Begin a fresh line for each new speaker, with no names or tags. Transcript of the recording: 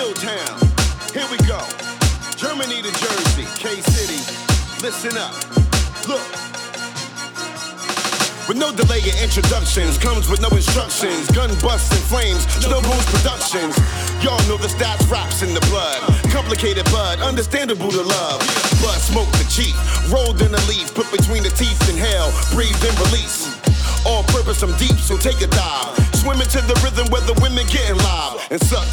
Motown. Here we go. Germany to Jersey, K-City. Listen up. Look. With no delay in introductions, comes with no instructions. Gun busts and flames, Snow Bones Productions. Y'all know the stats, raps in the blood. Complicated bud, understandable to love. Blood smoke the chief, rolled in a leaf, put between the teeth and hell, breathe and release. All purpose, I'm deep, so take a dive. Swim into the rhythm where the women getting live and suck